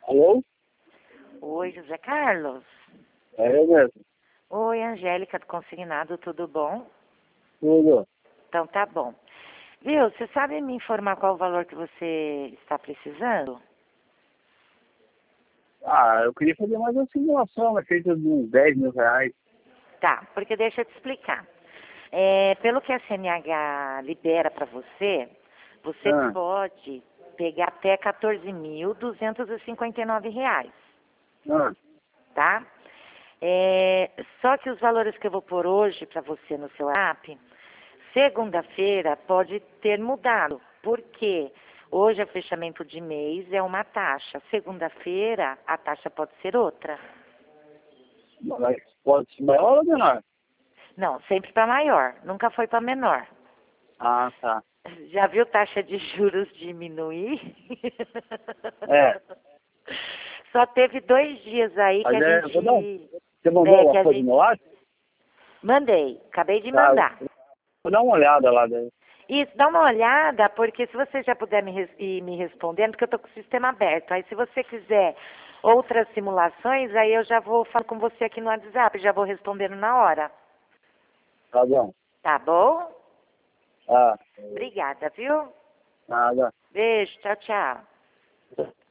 Alô? Oi, José Carlos. É eu mesmo. Oi, Angélica do Consignado, tudo bom? Tudo. Então tá bom. Viu, você sabe me informar qual o valor que você está precisando? Eu queria fazer mais uma simulação, feita de uns R$ 10.000. Tá, porque deixa eu te explicar. Pelo que a CNH libera para você, você Ah, pode pegar até R$ 14.259, ah, tá? Só que os valores que eu vou pôr hoje para você no seu app, segunda-feira pode ter mudado, porque hoje é fechamento de mês, é uma taxa. Segunda-feira a taxa pode ser outra. mas pode ser maior ou menor? Não, sempre para maior, nunca foi para menor. Ah, tá. Já viu taxa de juros diminuir? É, Só teve 2 dias aí que mas a eu vou dar gente. Você mandou Que alguma a coisa no gente. WhatsApp? Mandei, acabei de Tá, eu mandar. vou dar uma olhada lá daí. Isso, dá uma olhada, porque se você já puder ir me respondendo, porque eu estou com o sistema aberto. Aí se você quiser outras simulações, aí eu já vou falar com você aqui no WhatsApp, já vou respondendo na hora. Tá bom. Tá bom? Ah, Obrigada, viu? nada. Beijo, tchau, tchau.